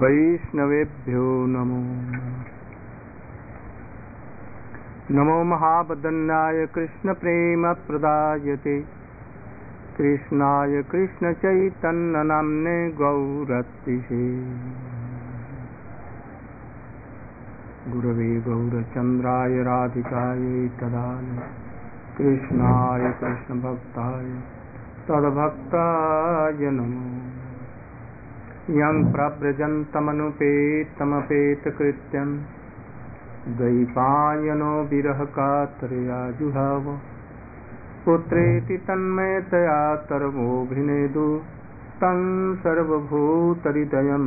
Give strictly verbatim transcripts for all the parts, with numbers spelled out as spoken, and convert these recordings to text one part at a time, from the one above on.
वैष्णवेभ्यो नमो नमो महावदन्नाय कृष्ण प्रेम प्रदायते कृष्णाय कृष्ण चैतन्य नाम्ने गौरतिषे गुरवे गौरचन्द्राय राधिकायै तदालय कृष्णाय कृष्ण भक्ताय तद्भक्ताय नमो यं प्रव्रजन्तमनुपेतमपेतकृत्यं द्वैपायनो विरहकातरया जुहाव पुत्रेति तन्मयतया तरवोऽभिनेदु तं सर्वभूतहृदयं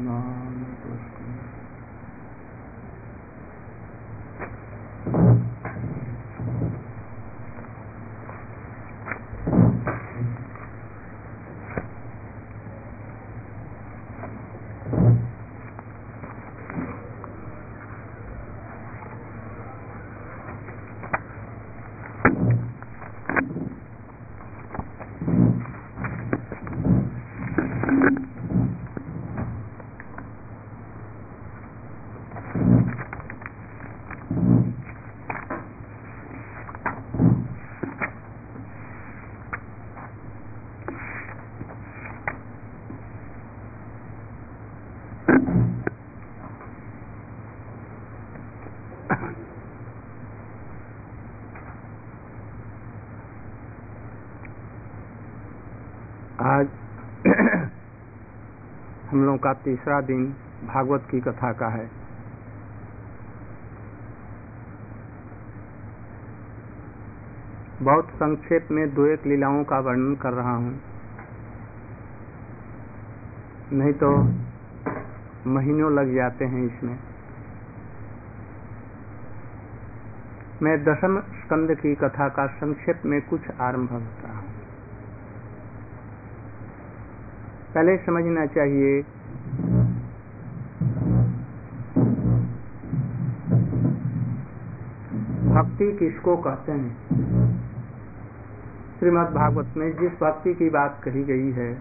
आज हम लोगों का तीसरा दिन भागवत की कथा का है। बहुत संक्षेप में दो एक लीलाओं का वर्णन कर रहा हूँ, नहीं तो महीनों लग जाते हैं इसमें। मैं दशम स्कंद की कथा का संक्षेप में कुछ आरंभ करता हूँ। पहले समझना चाहिए भक्ति किसको कहते हैं। श्रीमद् भागवत में जिस भक्ति की बात कही गई है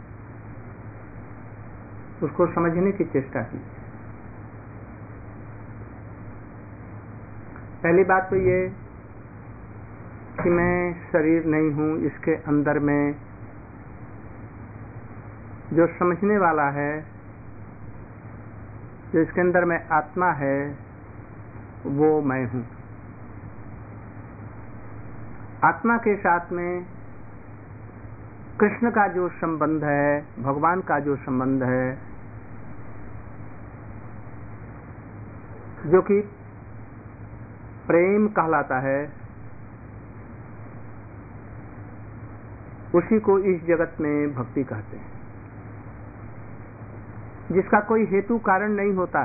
उसको समझने की चेष्टा की। पहली बात तो ये कि मैं शरीर नहीं हूँ, इसके अंदर में जो समझने वाला है, जो इसके अंदर में आत्मा है, वो मैं हूँ। आत्मा के साथ में कृष्ण का जो संबंध है, भगवान का जो संबंध है, जो कि प्रेम कहलाता है, उसी को इस जगत में भक्ति कहते हैं, जिसका कोई हेतु कारण नहीं होता।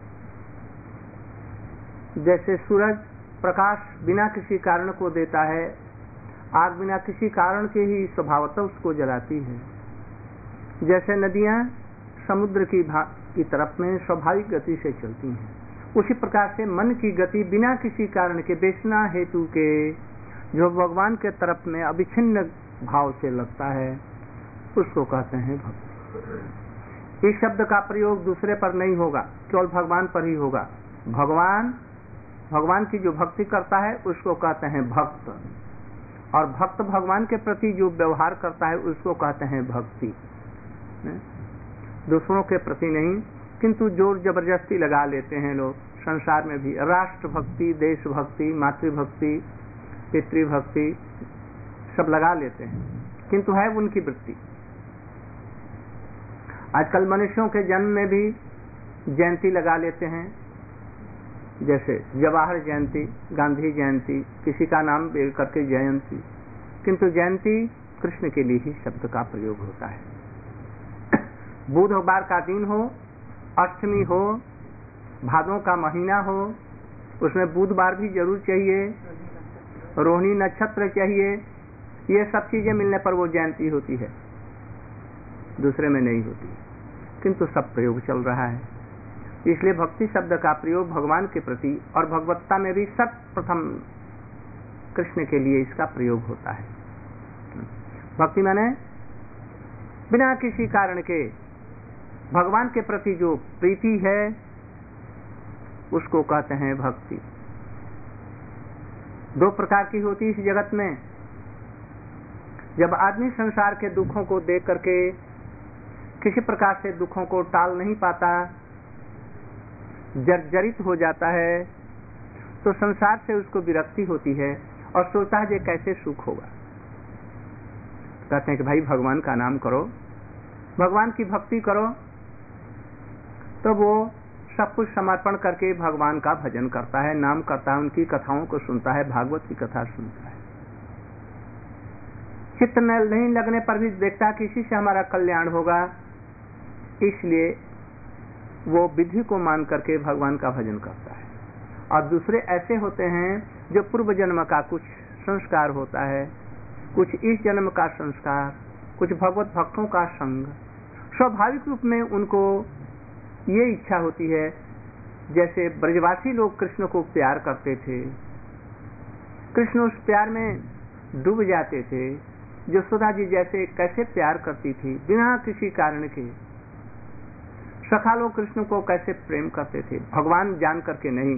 जैसे सूरज प्रकाश बिना किसी कारण को देता है, आग बिना किसी कारण के ही स्वभावतः उसको जलाती है। जैसे नदियां समुद्र की की तरफ में स्वाभाविक गति से चलती हैं, उसी प्रकार से मन की गति बिना किसी कारण के, बेसना हेतु के, जो भगवान के तरफ में अविच्छिन्न भाव से लगता है, उसको कहते हैं भक्ति। इस शब्द का प्रयोग दूसरे पर नहीं होगा, केवल भगवान पर ही होगा। भगवान भगवान की जो भक्ति करता है उसको कहते हैं भक्त, और भक्त भगवान के प्रति जो व्यवहार करता है उसको कहते हैं भक्ति। दूसरों के प्रति नहीं, किंतु जोर जबरदस्ती लगा लेते हैं लोग संसार में भी। राष्ट्र भक्ति, देश भक्ति, मातृभक्ति, पितृभक्ति सब लगा लेते हैं, किंतु है उनकी वृत्ति। आजकल मनुष्यों के जन्म में भी जयंती लगा लेते हैं, जैसे जवाहर जयंती, गांधी जयंती, किसी का नाम करके जयंती, किंतु जयंती कृष्ण के लिए ही शब्द का प्रयोग होता है। बुधवार का दिन हो, अष्टमी हो, भादों का महीना हो, उसमें बुधवार भी जरूर चाहिए, रोहिणी नक्षत्र चाहिए, ये सब चीजें मिलने पर वो जयंती होती है, दूसरे में नहीं होती, किंतु सब प्रयोग चल रहा है। इसलिए भक्ति शब्द का प्रयोग भगवान के प्रति और भगवत्ता में भी सर्वप्रथम कृष्ण के लिए इसका प्रयोग होता है। भक्ति माने बिना किसी कारण के भगवान के प्रति जो प्रीति है उसको कहते हैं भक्ति। दो प्रकार की होती है इस जगत में। जब आदमी संसार के दुखों को देख करके किसी प्रकार से दुखों को टाल नहीं पाता, जर्जरित हो जाता है, तो संसार से उसको विरक्ति होती है और सोचता है कि कैसे सुख होगा। कहते हैं कि भाई भगवान का नाम करो, भगवान की भक्ति करो, तो वो सब कुछ समर्पण करके भगवान का भजन करता है, नाम करता है, उनकी कथाओं को सुनता है, भागवत की कथा सुनता है। चित्त नहीं लगने पर भी देखता है कि इसी से हमारा कल्याण होगा, इसलिए वो विधि को मान करके भगवान का भजन करता है। और दूसरे ऐसे होते हैं जो पूर्व जन्म का कुछ संस्कार होता है, कुछ इस जन्म का संस्कार, कुछ भगवत भक्तों का संग, स्वाभाविक रूप में उनको ये इच्छा होती है, जैसे ब्रजवासी लोग कृष्ण को प्यार करते थे, कृष्ण उस प्यार में डूब जाते थे। यशोदा जी जैसे कैसे प्यार करती थी बिना किसी कारण के, सखा लोग कृष्ण को कैसे प्रेम करते थे, भगवान जान करके नहीं,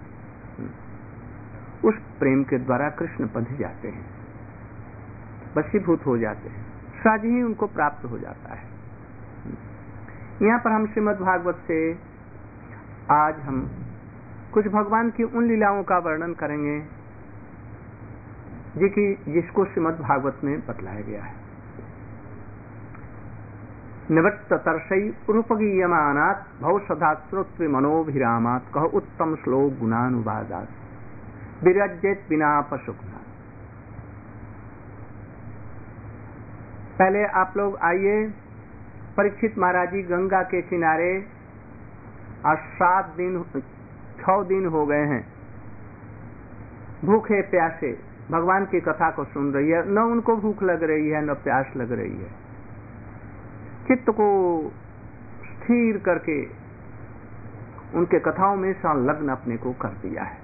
उस प्रेम के द्वारा कृष्ण बंध जाते हैं, वशीभूत हो जाते हैं, सहज ही उनको प्राप्त हो जाता है। यहाँ पर हम श्रीमद् भागवत से आज हम कुछ भगवान की उन लीलाओं का वर्णन करेंगे जी कि जिसको श्रीमद् भागवत में बतलाया गया है। निवृत्त तरसई रूपगीयमानात् भव सदा श्रोत्र मनोभिरामात् कह उत्तम श्लोक गुणानुवादात् विरज्येत बिना पशुघ्ना। पहले आप लोग आइए, परीक्षित महाराज जी गंगा के किनारे आज सात दिन छह दिन हो गए हैं, भूखे प्यासे भगवान की कथा को सुन रही है, न उनको भूख लग रही है न प्यास लग रही है। चित्त को स्थिर करके उनके कथाओं में संलग्न अपने को कर दिया है।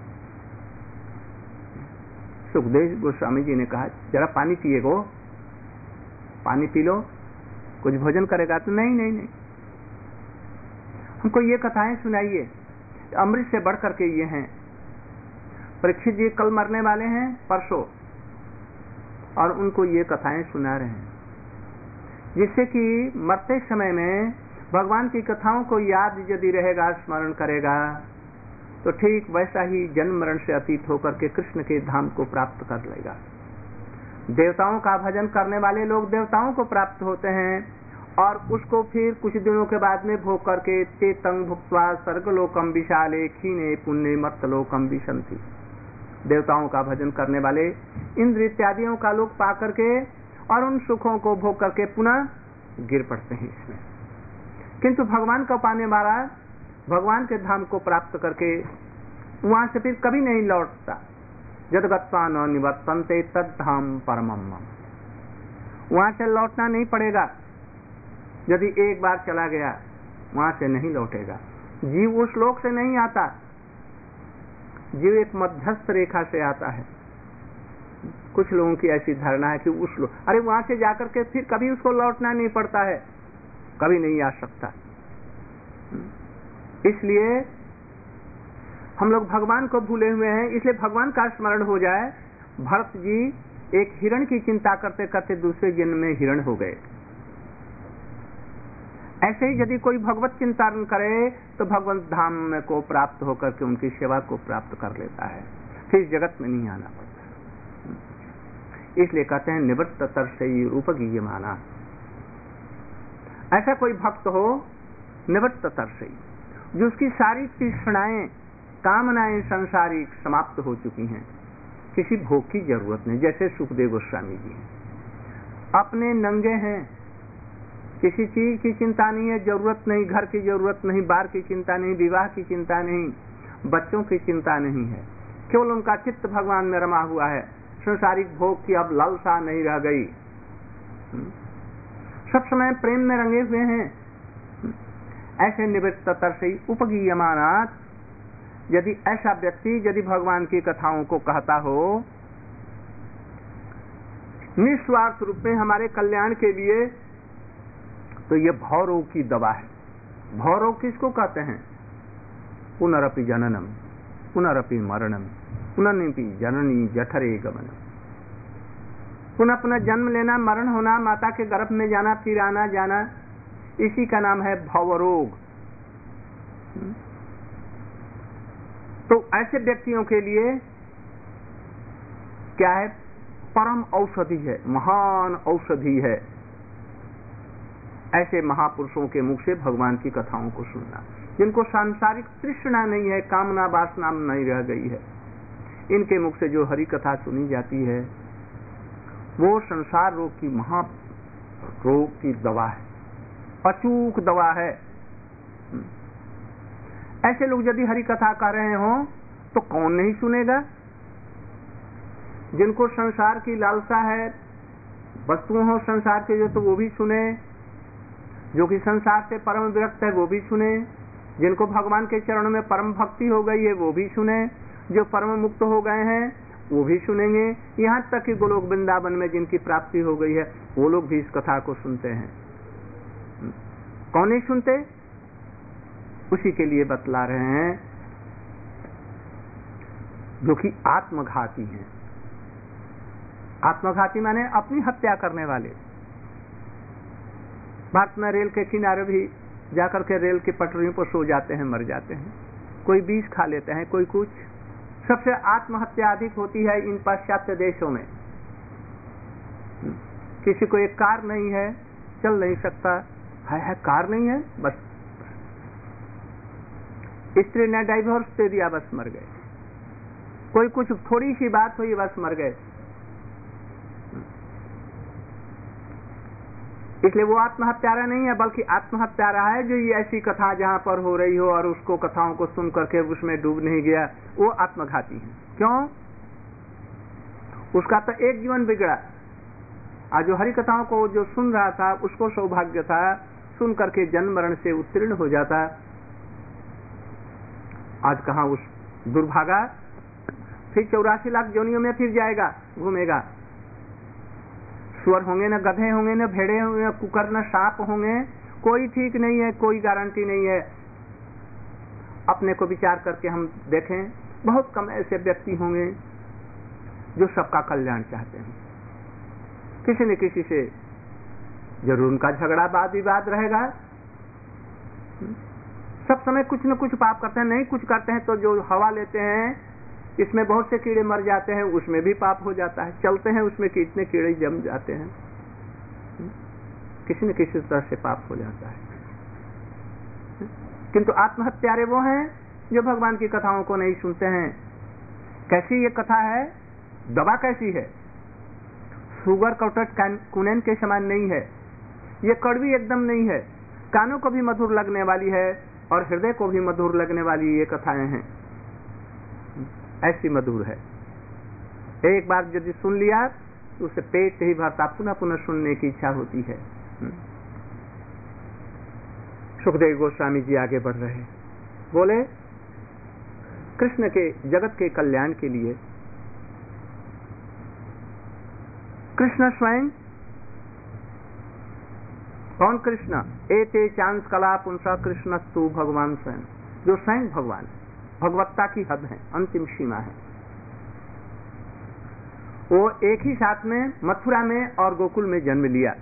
सुखदेव गोस्वामी जी ने कहा जरा पानी पिएगो, पानी पी लो, कुछ भोजन करेगा तो नहीं नहीं नहीं हमको ये कथाएं सुनाइए, अमृत से बढ़ करके ये हैं। परीक्षित जी कल मरने वाले हैं, परसों, और उनको ये कथाएं सुना रहे हैं, जिससे कि मरते समय में भगवान की कथाओं को याद यदि रहेगा, स्मरण करेगा, तो ठीक वैसा ही जन्म मरण से अतीत होकर के कृष्ण के धाम को प्राप्त कर लेगा। देवताओं का भजन करने वाले लोग देवताओं को प्राप्त होते हैं और उसको फिर कुछ दिनों के बाद में भोग करके ते तंग भुक्त्वा स्वर्गलोकम विशाले क्षीणे पुण्य मर्तलोकम विशंति। देवताओं का भजन करने वाले इंद्र इत्यादियों का लोक पा करके और उन सुखों को भोग करके पुनः गिर पड़ते हैं इसमें। किंतु भगवान को पाने वाला भगवान के धाम को प्राप्त करके वहां से फिर कभी नहीं लौटता। जद गत्वा न निवर्तन्ते तद धाम परमम। वहां से लौटना नहीं पड़ेगा, यदि एक बार चला गया वहां से नहीं लौटेगा। जीव उस लोक से नहीं आता, जीव एक मध्यस्थ रेखा से आता है। कुछ लोगों की ऐसी धारणा है कि उस लोक, अरे वहां से जाकर के फिर कभी उसको लौटना नहीं पड़ता है, कभी नहीं आ सकता। इसलिए हम लोग भगवान को भूले हुए हैं, इसलिए भगवान का स्मरण हो जाए। भरत जी एक हिरण की चिंता करते करते दूसरे जन्म में हिरण हो गए। ऐसे ही यदि कोई भगवत चिंतन करे तो भगवत धाम को प्राप्त होकर के उनकी सेवा को प्राप्त कर लेता है, फिर जगत में नहीं आना पड़ता। इसलिए कहते हैं निवृत्त तरसई रूपगीयमाना। ऐसा कोई भक्त हो निवृत्त तरसई, जो उसकी सारी तृष्णाएं कामनाएं संसारिक समाप्त हो चुकी हैं, किसी भोग की जरूरत नहीं। जैसे सुखदेव गोस्वामी जी हैं, अपने नंगे हैं, किसी चीज की चिंता नहीं है, जरूरत नहीं, घर की जरूरत नहीं, बार की चिंता नहीं, विवाह की चिंता नहीं, बच्चों की चिंता नहीं है, केवल उनका चित्त भगवान में रमा हुआ है। संसारिक भोग की अब लालसा नहीं रह गई, सब समय प्रेम में रंगे हुए हैं। ऐसे निवृत्त तरसई उपगीयमानात्। यदि ऐसा व्यक्ति यदि भगवान की कथाओं को कहता हो निस्वार्थ रूप में हमारे कल्याण के लिए, तो ये भव रोग की दवा है। भव रोग किसको कहते हैं? पुनरपि जननम पुनरपि मरणम पुनरपि जननी जठरे गमनम। पुनः पुनः जन्म लेना, मरण होना, माता के गर्भ में जाना, फिर आना जाना, इसी का नाम है भव रोग। तो ऐसे व्यक्तियों के लिए क्या है? परम औषधि है, महान औषधि है ऐसे महापुरुषों के मुख से भगवान की कथाओं को सुनना, जिनको सांसारिक तृष्णा नहीं है, कामना वासना नहीं रह गई है। इनके मुख से जो हरि कथा सुनी जाती है वो संसार रोग की महा रोग की दवा है, अचूक दवा है। ऐसे लोग यदि हरि कथा कर रहे हो तो कौन नहीं सुनेगा? जिनको संसार की लालसा है, वस्तुओं हो संसार के जो, तो वो भी सुने। जो कि संसार से परम विरक्त है वो भी सुने। जिनको भगवान के चरणों में परम भक्ति हो गई है वो भी सुने। जो परम मुक्त हो गए हैं वो भी सुनेंगे। यहाँ तक कि गोलोक वृंदावन में जिनकी प्राप्ति हो गई है वो लोग भी इस कथा को सुनते हैं। कौन नहीं सुनते? उसी के लिए बतला रहे हैं जो कि आत्मघाती हैं। आत्मघाती माने अपनी हत्या करने वाले। भारत में रेल के किनारे भी जाकर के रेल की पटरियों पर सो जाते हैं, मर जाते हैं। कोई विष खा लेते हैं, कोई कुछ। सबसे आत्महत्या अधिक होती है इन पाश्चात्य देशों में। किसी को एक कार नहीं है, चल नहीं सकता है, है कार नहीं है, बस स्त्री ने डाइवोर्स दे दिया, बस मर गए। कोई कुछ थोड़ी सी बात हुई, बस मर गए। इसलिए वो आत्महत्यारा नहीं है, बल्कि आत्महत्यारा है जो ये ऐसी कथा जहां पर हो रही हो और उसको कथाओं को सुन करके उसमें डूब नहीं गया, वो आत्मघाती है। क्यों? उसका तो एक जीवन बिगड़ा। आज जो हरि कथाओं को जो सुन रहा था उसको सौभाग्य था सुन करके जन्म मरण से उत्तीर्ण हो जाता। आज कहां उस दुर्भागा फिर चौरासी लाख योनियों में फिर जाएगा, घूमेगा। सुअर होंगे, न गधे होंगे, न भेड़े होंगे, न कुकर, न सांप होंगे। कोई ठीक नहीं है, कोई गारंटी नहीं है। अपने को विचार करके हम देखें, बहुत कम ऐसे व्यक्ति होंगे जो सबका कल्याण चाहते हैं। किसी न किसी से जरूर उनका झगड़ा वाद विवाद रहेगा। सब समय कुछ न कुछ पाप करते हैं। नहीं कुछ करते हैं तो जो हवा लेते हैं, इसमें बहुत से कीड़े मर जाते हैं, उसमें भी पाप हो जाता है। चलते हैं उसमें कितने कीड़े जम जाते हैं, किसी न किसी तरह से पाप हो जाता है। किंतु आत्महत्यारे वो हैं जो भगवान की कथाओं को नहीं सुनते हैं। कैसी ये कथा है? दवा कैसी है? शुगर कोटेड कुनेन के समान नहीं है। ये कड़वी एकदम नहीं है, कानों को भी मधुर लगने वाली है और हृदय को भी मधुर लगने वाली ये कथाएं हैं। ऐसी मधुर है, एक बार यदि सुन लिया तो उसे पेट ही भरता, पुनः पुनः सुनने की इच्छा होती है। सुखदेव गोस्वामी जी आगे बढ़ रहे, बोले कृष्ण के जगत के कल्याण के लिए कृष्ण स्वयं, कौन कृष्ण? एते चांस कला पुंसा कृष्णस्तु भगवान स्वयं, जो स्वयं भगवान भगवत्ता की हद है, अंतिम सीमा है। वो एक ही साथ में मथुरा में और गोकुल में जन्म लिया।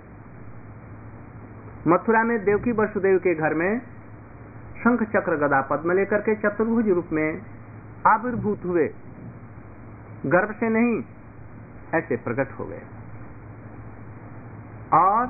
मथुरा में देवकी वसुदेव के घर में शंख चक्र गदा पद्म लेकर के चतुर्भुज रूप में आविर्भूत हुए। गर्भ से नहीं, ऐसे प्रकट हो गए। और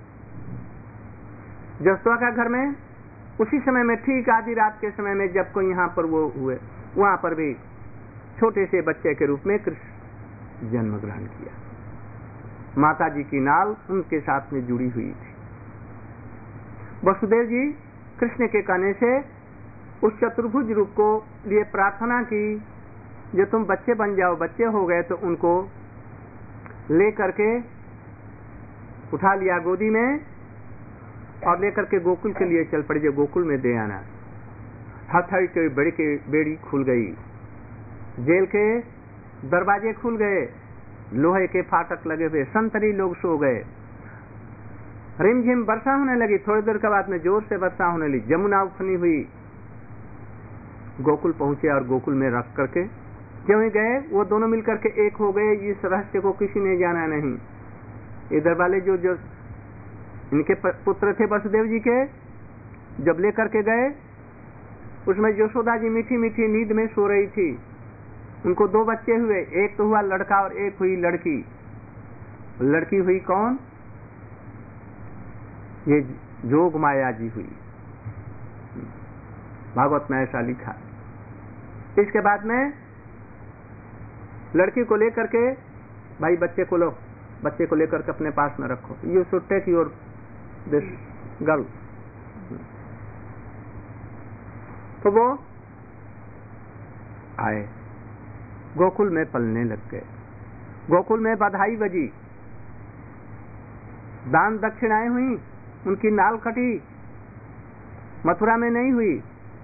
जसोदा का घर में उसी समय में, ठीक आधी रात के समय में जब कोई यहाँ पर वो हुए, वहां पर भी छोटे से बच्चे के रूप में कृष्ण जन्म ग्रहण किया। माता जी की नाल उनके साथ में जुड़ी हुई थी। वसुदेव जी कृष्ण के कहने से उस चतुर्भुज रूप को लिए प्रार्थना की, जो तुम बच्चे बन जाओ। बच्चे हो गए तो उनको ले करके उठा लिया गोदी में और लेकर के गोकुल के लिए चल पड़े, जो गोकुल में दे आना। हथड़ी के बेड़ी के बेड़ी खुल गई, जेल के दरवाजे खुल गए, लोहे के फाटक लगे हुए, संतरी लोग सो गए। रिमझिम वर्षा होने लगी। थोड़ी देर के बाद में जोर से वर्षा होने लगी, जमुना उफनी हुई। गोकुल पहुंचे और गोकुल में रख करके जब ही गए वो दोनों मिलकर के एक हो गए। इस रहस्य को किसी ने जाना नहीं। इधर वाले जो जो इनके पुत्र थे वसुदेव जी के, जब लेकर के गए उसमें यशोदा जी मीठी मीठी नींद में सो रही थी। उनको दो बच्चे हुए, एक तो हुआ लड़का और एक हुई लड़की। लड़की हुई कौन? ये जोग माया जी हुई। भागवत में ऐसा लिखा। इसके बाद में लड़की को लेकर के, भाई बच्चे को लो, बच्चे को लेकर के अपने पास में रखो, you should take your this girl. तो वो आए, गोकुल में पलने लग गए। गोकुल में बधाई बजी, दान दक्षिणाएं हुई, उनकी नाल कटी। मथुरा में नहीं हुई।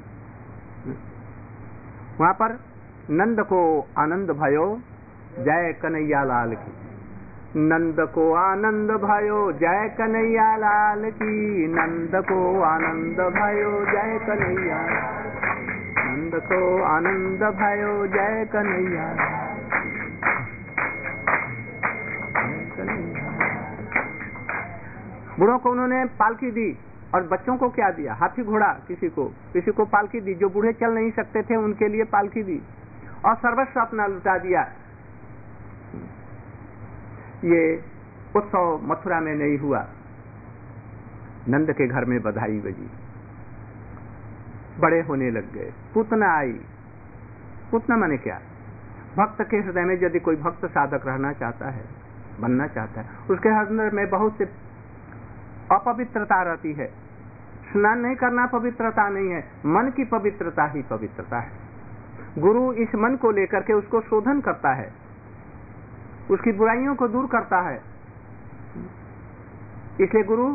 वहां पर नंद को आनंद भयो, जय कन्हैया लाल की। नंद को आनंद भयो, जय कन्हैया लाल की। नंद को आनंद भयो, जय कन्हैया। नंद को आनंद भयो, जय कन्हैया। बूढ़ों को उन्होंने पालकी दी और बच्चों को क्या दिया? हाथी घोड़ा। किसी को किसी को पालकी दी। जो बूढ़े चल नहीं सकते थे उनके लिए पालकी दी और सर्वस्व अपना लुटा दिया। ये उत्सव मथुरा में नहीं हुआ। नंद के घर में बधाई बजी, बड़े होने लग गए। पूतना आई। पूतना माने क्या? भक्त के हृदय में यदि कोई भक्त साधक रहना चाहता है, बनना चाहता है, उसके हृदय में बहुत से अपवित्रता रहती है। स्नान नहीं करना पवित्रता नहीं है, मन की पवित्रता ही पवित्रता है। गुरु इस मन को लेकर के उसको शोधन करता है, उसकी बुराइयों को दूर करता है। इसलिए गुरु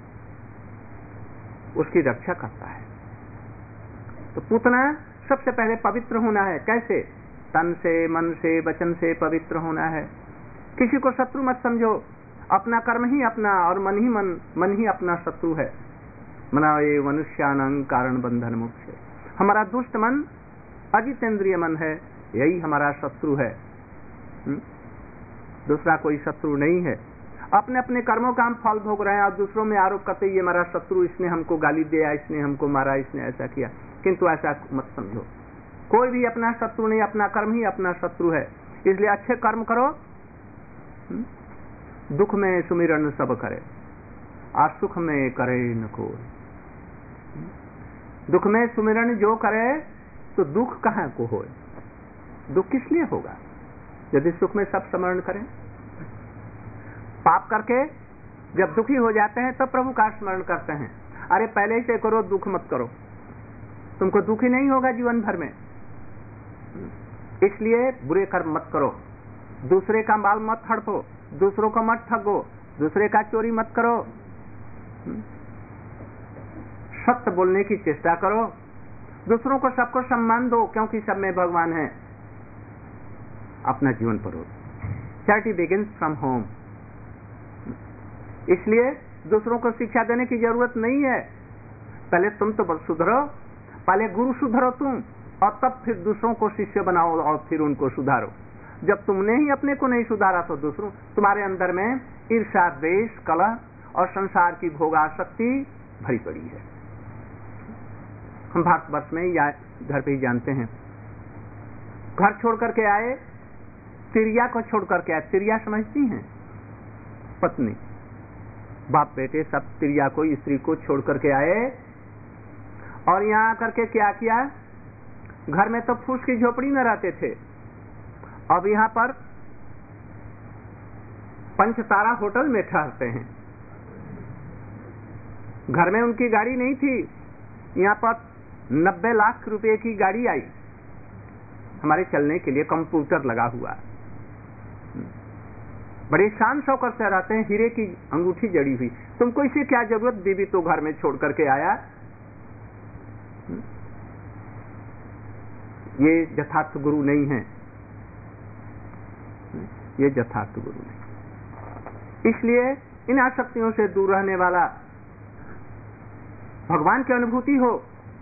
उसकी रक्षा करता है। तो पूतना सबसे पहले पवित्र होना है। कैसे? तन से, मन से, वचन से पवित्र होना है। किसी को शत्रु मत समझो। अपना कर्म ही अपना और मन ही मन मन ही अपना शत्रु है। मना ये मनुष्यानंग कारण बंधन मुख्य। हमारा दुष्ट मन अजितेंद्रिय मन है, यही हमारा शत्रु है। हुँ? दूसरा कोई शत्रु नहीं है। अपने अपने कर्मों का हम फल भोग रहे हैं और दूसरों में आरोप करते ये हमारा शत्रु, इसने हमको गाली दिया, इसने हमको मारा, इसने ऐसा किया। किंतु ऐसा मत समझो। कोई भी अपना शत्रु नहीं, अपना कर्म ही अपना शत्रु है। इसलिए अच्छे कर्म करो। हुँ? दुख में सुमिरन सब करे, और सुख में करे न कोई। दुख में सुमिरन जो करे तो दुख कहाँ को होए? दुख किस लिए होगा यदि सुख में सब स्मरण करें? पाप करके जब दुखी हो जाते हैं तब तो प्रभु का स्मरण करते हैं। अरे पहले से करो, दुख मत करो, तुमको दुखी नहीं होगा जीवन भर में। इसलिए बुरे कर्म मत करो, दूसरे का माल मत हड़पो, दूसरों को मत ठगो, दूसरे का चोरी मत करो, सत्य बोलने की चेष्टा करो, दूसरों को सबको सम्मान दो, क्योंकि सब में भगवान है। अपना जीवन पर हो। Charity begins from home. इसलिए दूसरों को शिक्षा देने की जरूरत नहीं है। पहले तुम तो सुधरो, पहले गुरु सुधरो तुम, और तब फिर दूसरों को शिष्य बनाओ और फिर उनको सुधारो। जब तुमने ही अपने को नहीं सुधारा तो दूसरों, तुम्हारे अंदर में ईर्ष्या, द्वेष, कलह और संसार की भोगासक्ति भरी पड़ी है। हम भारतवर्ष में या घर पे ही जानते हैं, घर छोड़ करके आए, तिरिया को छोड़ करके आए। तिरिया समझती हैं? पत्नी, बाप बेटे सब तिरिया को, स्त्री को छोड़ करके आए और यहाँ आकर के क्या किया? घर में तो फूस की झोपड़ी में रहते थे, अब यहाँ पर पंचतारा होटल में ठहरते हैं। घर में उनकी गाड़ी नहीं थी, यहाँ पर नब्बे लाख रुपए की गाड़ी आई हमारे चलने के लिए, कंप्यूटर लगा हुआ। बड़े शान शौकत से रहते हैं, हीरे की अंगूठी जड़ी हुई। तुमको इसे क्या जरूरत? बीबी तो घर में छोड़ करके आया। ये यथार्थ गुरु नहीं है, ये यथार्थ गुरु नहीं। इसलिए इन आसक्तियों से दूर रहने वाला, भगवान की अनुभूति हो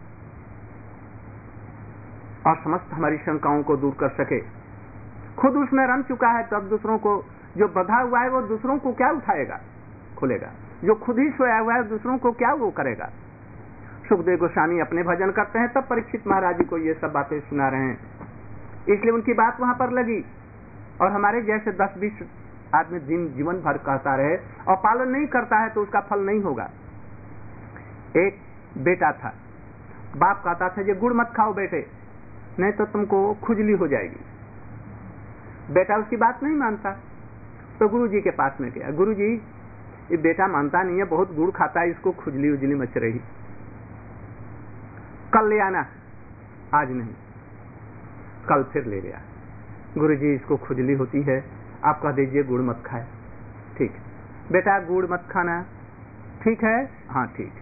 और समस्त हमारी शंकाओं को दूर कर सके। खुद उसमें रम चुका है, तब दूसरों को, जो बंधा हुआ है वो दूसरों को क्या उठाएगा, खुलेगा। जो खुद ही सोया हुआ है दूसरों को क्या वो करेगा। सुखदेव गोस्वामी अपने भजन करते हैं, तब परीक्षित महाराज जी को ये सब बातें सुना रहे हैं, इसलिए उनकी बात वहां पर लगी। और हमारे जैसे दस बीस आदमी दिन जीवन भर कहता रहे और पालन नहीं करता है तो उसका फल नहीं होगा। एक बेटा था, बाप कहता था ये गुड़ मत खाओ बेटे, नहीं तो तुमको खुजली हो जाएगी। बेटा उसकी बात नहीं मानता, तो गुरुजी के पास में गया, गुरुजी ये बेटा मानता नहीं है, बहुत गुड़ खाता है, इसको खुजली उजली मच रही, कल ले आना। आज नहीं, कल फिर ले गया। गुरुजी इसको खुजली होती है, आप कह दीजिए गुड़ मत खाए। ठीक, बेटा गुड़ मत खाना, ठीक है, हाँ ठीक।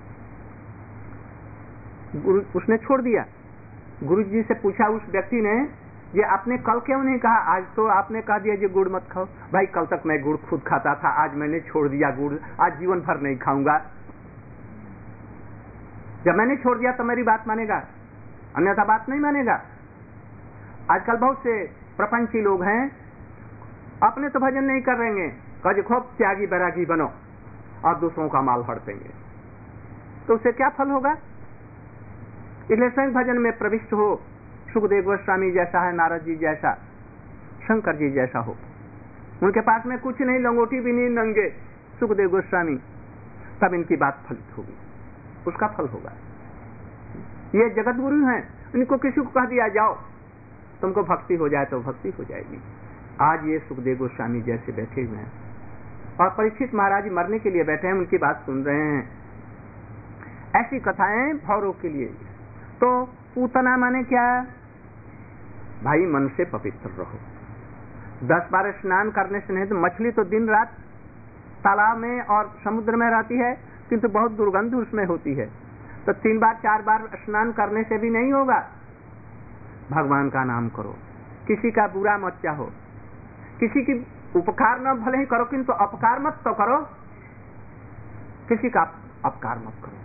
गुरु उसने छोड़ दिया। गुरुजी से पूछा उस व्यक्ति ने, ये आपने कल क्यों नहीं कहा, आज तो आपने कह दिया ये गुड़ मत खाओ। भाई कल तक मैं गुड़ खुद खाता था, आज मैंने छोड़ दिया गुड़, आज जीवन भर नहीं खाऊंगा। जब मैंने छोड़ दिया तो मेरी बात मानेगा, अन्यथा बात नहीं मानेगा। आजकल बहुत से प्रपंची लोग हैं, अपने तो भजन नहीं कर रहेंगे, कहे खूब त्यागी बैरागी बनो और दूसरों का माल हड़पेंगे, तो उससे क्या फल होगा। इसलिए स्वयं भजन में प्रविष्ट हो, सुखदेव गोस्वामी जैसा है, नारद जी जैसा, शंकर जी जैसा हो। उनके पास में कुछ नहीं, लंगोटी भी नहीं, नंगे सुखदेव गोस्वामी, तब इनकी बात फलित होगी, उसका फल होगा। ये जगत गुरु हैं, इनको किसी को कह दिया जाओ तुमको भक्ति हो जाए तो भक्ति हो जाएगी। आज ये सुखदेव गोस्वामी जैसे बैठे हुए हैं और परीक्षित महाराज मरने के लिए बैठे हैं, उनकी बात सुन रहे हैं। ऐसी कथाएं भौरों के लिए। तो पूतना माने क्या, भाई मन से पवित्र रहो। दस बार स्नान करने से नहीं, तो मछली तो दिन रात तालाब में और समुद्र में रहती है, किंतु बहुत दुर्गंध उसमें होती है, तो तीन बार चार बार स्नान करने से भी नहीं होगा। भगवान का नाम करो, किसी का बुरा मत चाहो, किसी की उपकार न भले ही करो, किंतु अपकार मत तो करो, किसी का अपकार मत करो।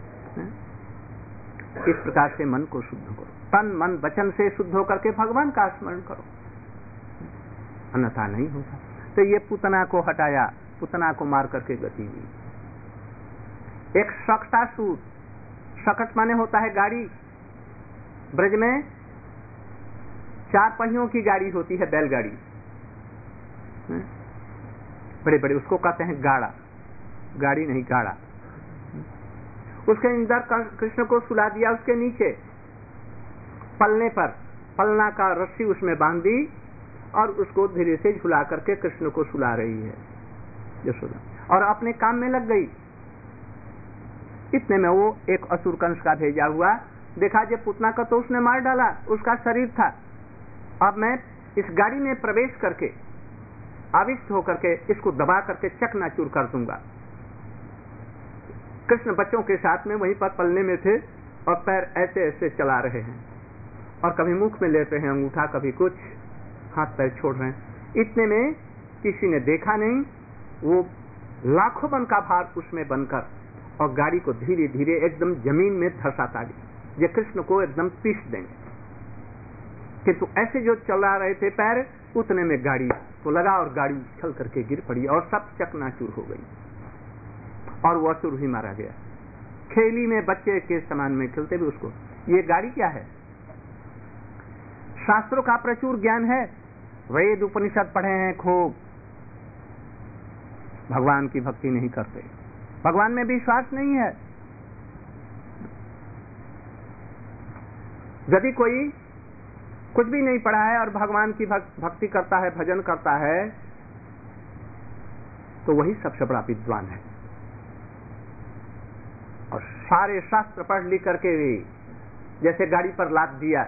इस प्रकार से मन को शुद्ध करो, तन मन वचन से शुद्ध होकर के भगवान का स्मरण करो, अन्यथा नहीं होगा। तो ये पुतना को हटाया, पुतना को मार करके गति हुई। एक शकटासूर, शकट माने होता है गाड़ी, ब्रज में चार पहियों की गाड़ी होती है, बैलगाड़ी, बड़े बड़े, उसको कहते हैं गाड़ा, गाड़ी नहीं गाड़ा। उसके अंदर कृष्ण को सुला दिया, उसके नीचे पलने पर पलना का रस्सी उसमें बांध दी और उसको धीरे से झुला करके कृष्ण को सुला रही है यशोदा, और अपने काम में लग गई। इतने में वो एक असुर कंस का भेजा हुआ देखा, जे पुतना का तो उसने मार डाला, उसका शरीर था, अब मैं इस गाड़ी में प्रवेश करके आविष्ट होकर के इसको दबा करके चकनाचूर कर दूंगा। कृष्ण बच्चों के साथ में वहीं पर पलने में थे और पैर ऐसे ऐसे चला रहे हैं और कभी मुख में लेते हैं अंगूठा, कभी कुछ, हाथ पैर छोड़ रहे हैं। इतने में किसी ने देखा नहीं, वो लाखों मन का भार उसमें बनकर और गाड़ी को धीरे धीरे एकदम जमीन में धंसाता गया, ये कृष्ण को एकदम पीस देंगे। किंतु ऐसे जो चला रहे थे पैर, उतने में गाड़ी को लगा और गाड़ी उछल करके गिर पड़ी और सब चकनाचूर हो गई और वो असुर ही मारा गया। खेली में बच्चे के समान में खेलते भी उसको। ये गाड़ी क्या है? शास्त्रों का प्रचुर ज्ञान है, वेद उपनिषद पढ़े हैं खूब, भगवान की भक्ति नहीं करते, भगवान में विश्वास नहीं है। यदि कोई कुछ भी नहीं पढ़ा है और भगवान की भक्ति करता है, भजन करता है, तो वही सबसे बड़ा विद्वान है। और सारे शास्त्र पढ़ लिख करके भी जैसे गाड़ी पर लाद दिया,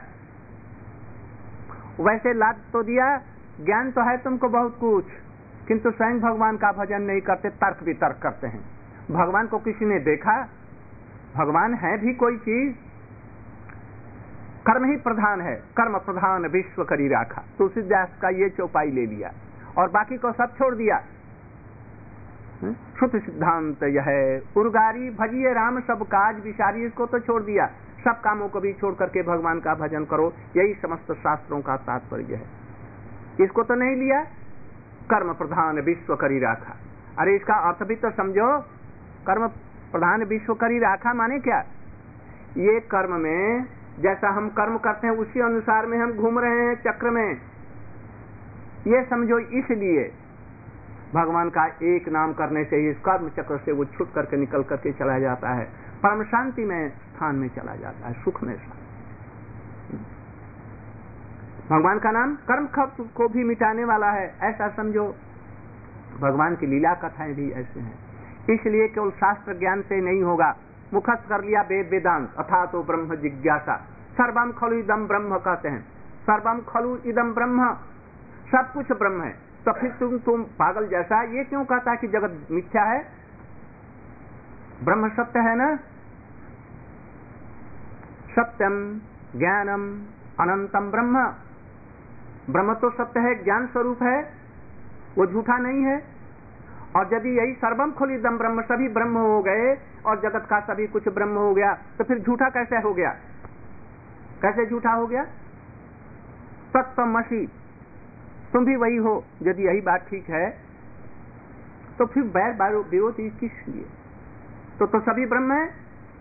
वैसे लाद तो दिया, ज्ञान तो है तुमको बहुत कुछ, किंतु स्वयं भगवान का भजन नहीं करते, तर्क भी तर्क करते हैं। भगवान को किसी ने देखा? भगवान है भी कोई चीज? कर्म ही प्रधान है, कर्म प्रधान विश्व करी राखा, तुलसीदास का ये चौपाई ले लिया और बाकी को सब छोड़ दिया। शुद्ध सिद्धांत यह है, उर्गारी भजिए राम सब काज विचारी। इसको तो छोड़ दिया, सब कामों को भी छोड़ करके भगवान का भजन करो, यही समस्त शास्त्रों का तात्पर्य है। इसको तो नहीं लिया, कर्म प्रधान विश्व करी राखा। अरे इसका अर्थ भी तो समझो, कर्म प्रधान विश्व करी राखा माने क्या? ये कर्म में जैसा हम कर्म करते हैं उसी अनुसार में हम घूम रहे हैं चक्र में, ये समझो। इसलिए भगवान का एक नाम करने से इस कर्म चक्र से वो छूट करके निकल करके चला जाता है, परम शांति में स्थान में चला जाता है, सुख में। भगवान का नाम कर्म को भी मिटाने वाला है, ऐसा समझो। भगवान की लीला कथाएं भी ऐसे हैं। इसलिए केवल शास्त्र ज्ञान से नहीं होगा। मुखस्थ कर लिया वेद वेदांत, अथा तो ब्रह्म जिज्ञासा। सर्वम खलु इदम ब्रह्म कहते हैं, सर्वम खलु इदम ब्रह्म, सब कुछ ब्रह्म है। तो फिर तुम तुम पागल जैसा ये क्यों कहता है कि जगत मिथ्या है? ब्रह्म सत्य है ना, सत्यम ज्ञानम अनंतम ब्रह्म। ब्रह्म तो सत्य है, ज्ञान स्वरूप है, वो झूठा नहीं है। और यदि यही सर्वम खलुइदम ब्रह्म, सभी ब्रह्म हो गए और जगत का सभी कुछ ब्रह्म हो गया, तो फिर झूठा कैसे हो गया? कैसे झूठा हो गया? तत्त्वमसि, तुम भी वही हो। यदि यही बात ठीक है तो फिर बैर बार विरोधी किस लिए? तो तो सभी ब्रह्म है।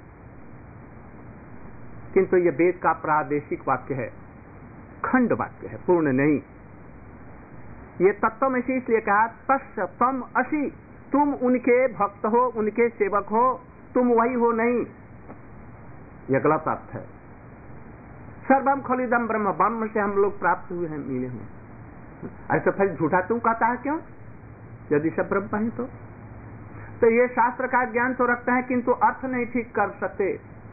किंतु ये वेद का प्रादेशिक वाक्य है, खंड वाक्य है, पूर्ण नहीं। ये तत्त्वमसि इसलिए कहा, तस्य त्वम असि, तुम उनके भक्त हो, उनके सेवक हो, तुम वही हो नहीं, यह गलत अर्थ है। सर्वम खलुइदम ब्रह्म, ब्रह्म से हम लोग प्राप्त हुए हैं, मिले हुए। ऐसा फिर झूठा तू कहता है क्यों? यदि सब ब्रह्म है तो तो ये शास्त्र का ज्ञान तो रखते हैं किंतु अर्थ नहीं ठीक कर सकते,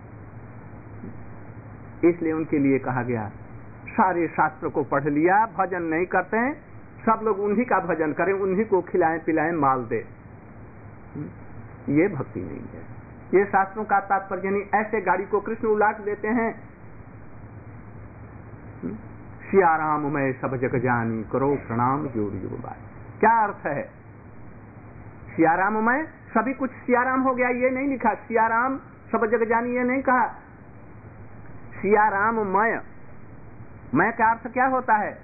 इसलिए उनके लिए कहा गया सारे शास्त्र को पढ़ लिया, भजन नहीं करते हैं, सब लोग उन्हीं का भजन करें, उन्हीं को खिलाएं पिलाएं माल दे, ये भक्ति नहीं है। ये शास्त्रों का तात्पर्य नहीं। ऐसे गाड़ी को कृष्ण उलाट देते हैं, सिया राम मैं सब जग जानी, करो प्रणाम जोर जुग बाय। क्या अर्थ है? सिया राम मैं, सभी कुछ सिया राम हो गया, ये नहीं लिखा। सिया राम सब जग जानी, ये नहीं कहा। सिया राम मैं, मैं का अर्थ क्या होता है?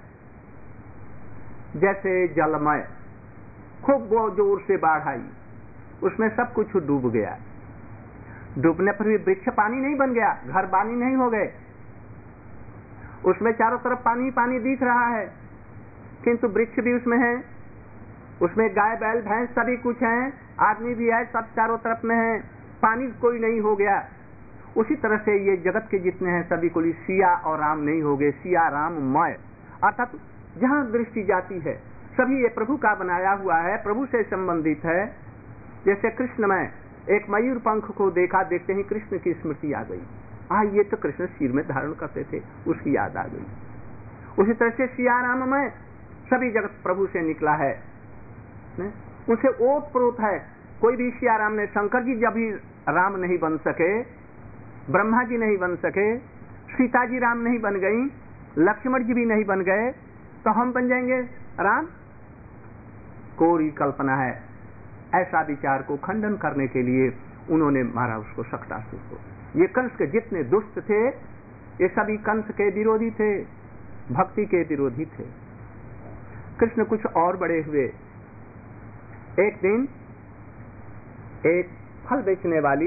जैसे जलमय, खूब जोर से बाढ़ आई, उसमें सब कुछ डूब गया। डूबने पर भी वृक्ष पानी नहीं बन गया, घर पानी नहीं हो गए, उसमें चारों तरफ पानी पानी दिख रहा है, किंतु वृक्ष भी उसमें है, उसमें गाय बैल भैंस सभी कुछ हैं, आदमी भी है, सब चारों तरफ में है, पानी कोई नहीं हो गया। उसी तरह से ये जगत के जितने हैं सभी को सिया और राम नहीं हो गए, सिया राम मय। अर्थात जहाँ दृष्टि जाती है सभी ये प्रभु का बनाया हुआ है, प्रभु से संबंधित है। जैसे कृष्ण में एक मयूर पंख को देखा, देखते ही कृष्ण की स्मृति आ गई, आ ये तो कृष्ण सिर में धारण करते थे, उसकी याद आ गई। उसी तरह से सिया राम में सभी जगत प्रभु से निकला है, उनसे ओत प्रोत है। कोई भी सिया राम ने, शंकर जी जब भी राम नहीं बन सके, ब्रह्मा जी नहीं बन सके, सीता जी राम नहीं बन गई, लक्ष्मण जी भी नहीं बन गए, तो हम बन जाएंगे राम? कोरी कल्पना है। ऐसा विचार को खंडन करने के लिए उन्होंने मारा उसको, शक्तासुर को। ये कंस के जितने दुष्ट थे ये सभी कंस के विरोधी थे, भक्ति के विरोधी थे। कृष्ण कुछ और बड़े हुए। एक दिन एक फल बेचने वाली,